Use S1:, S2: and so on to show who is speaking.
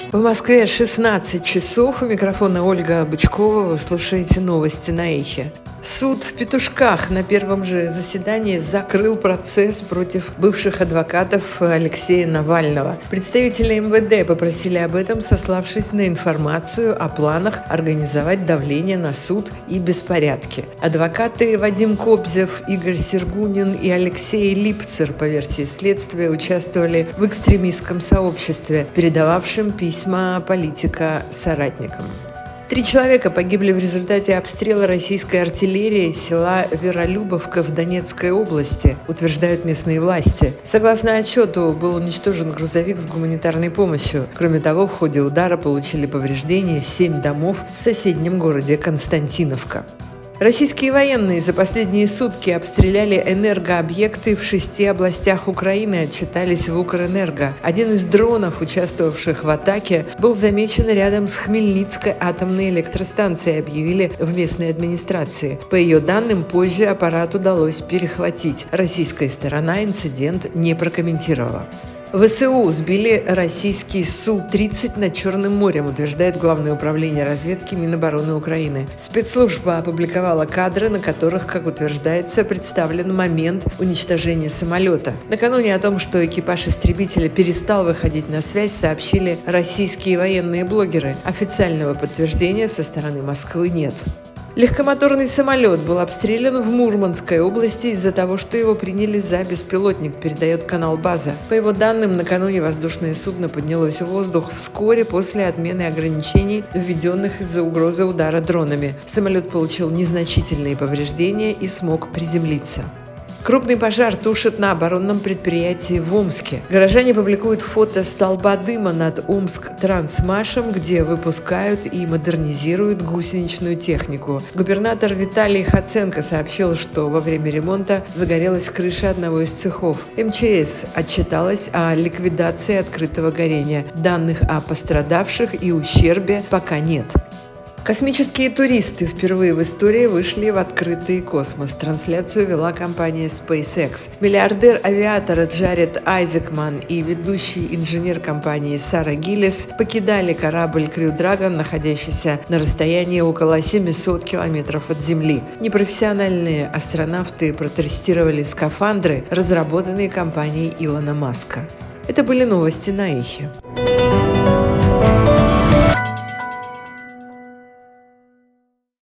S1: В Москве 16 часов. У микрофона Ольга Бычкова. Вы слушаете новости на Эхе. Суд в Петушках на первом же заседании закрыл процесс против бывших адвокатов Алексея Навального. Представители МВД попросили об этом, сославшись на информацию о планах организовать давление на суд и беспорядки. Адвокаты Вадим Кобзев, Игорь Сергунин и Алексей Липцер, по версии следствия, участвовали в экстремистском сообществе, передававшем письма политика соратникам. 3 человека погибли в результате обстрела российской артиллерии села Веролюбовка в Донецкой области, утверждают местные власти. Согласно отчету, был уничтожен грузовик с гуманитарной помощью. Кроме того, в ходе удара получили повреждения 7 домов в соседнем городе Константиновка. Российские военные за последние сутки обстреляли энергообъекты в 6 областях Украины, отчитались в Укрэнерго. Один из дронов, участвовавших в атаке, был замечен рядом с Хмельницкой атомной электростанцией, объявили в местной администрации. По ее данным, позже аппарат удалось перехватить. Российская сторона инцидент не прокомментировала. ВСУ сбили российский Су-30 над Черным морем, утверждает Главное управление разведки Минобороны Украины. Спецслужба опубликовала кадры, на которых, как утверждается, представлен момент уничтожения самолета. Накануне о том, что экипаж истребителя перестал выходить на связь, сообщили российские военные блогеры. Официального подтверждения со стороны Москвы нет. Легкомоторный самолет был обстрелян в Мурманской области из-за того, что его приняли за беспилотник, передает канал «База». По его данным, накануне воздушное судно поднялось в воздух вскоре после отмены ограничений, введенных из-за угрозы удара дронами. Самолет получил незначительные повреждения и смог приземлиться. Крупный пожар тушат на оборонном предприятии в Омске. Горожане публикуют фото столба дыма над Омск-Трансмашем, где выпускают и модернизируют гусеничную технику. Губернатор Виталий Хоценко сообщил, что во время ремонта загорелась крыша одного из цехов. МЧС отчиталась о ликвидации открытого горения. Данных о пострадавших и ущербе пока нет. Космические туристы впервые в истории вышли в открытый космос. Трансляцию вела компания SpaceX. Миллиардер-авиатор Джаред Айзекман и ведущий инженер компании Сара Гиллес покидали корабль Crew Dragon, находящийся на расстоянии около 700 километров от Земли. Непрофессиональные астронавты протестировали скафандры, разработанные компанией Илона Маска. Это были новости на Эхе.